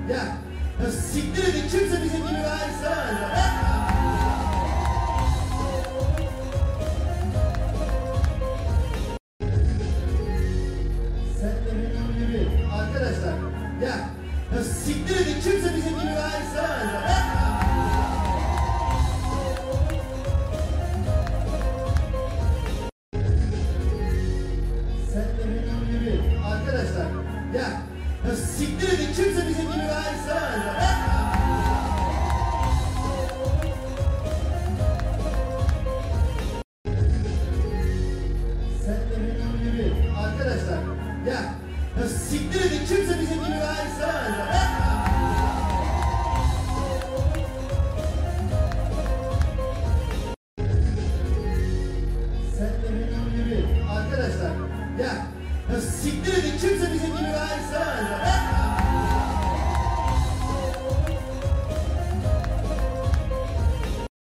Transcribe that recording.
Ya siktir edin, kimse bizim gibi daha istemez ya. Sen de benim gibi arkadaşlar. Ya siktir edin, kimse bizim gibi daha istemez ya. Sen de benim gibi arkadaşlar. Ya siktir edin, kimse bizim gibi daha istemez ya. Sen de benim gibi arkadaşlar. Ya siktir edin, kimse bizim gibi daha istemez ya. Sen de benim gibi arkadaşlar. Ya siktir edin, kimse bizim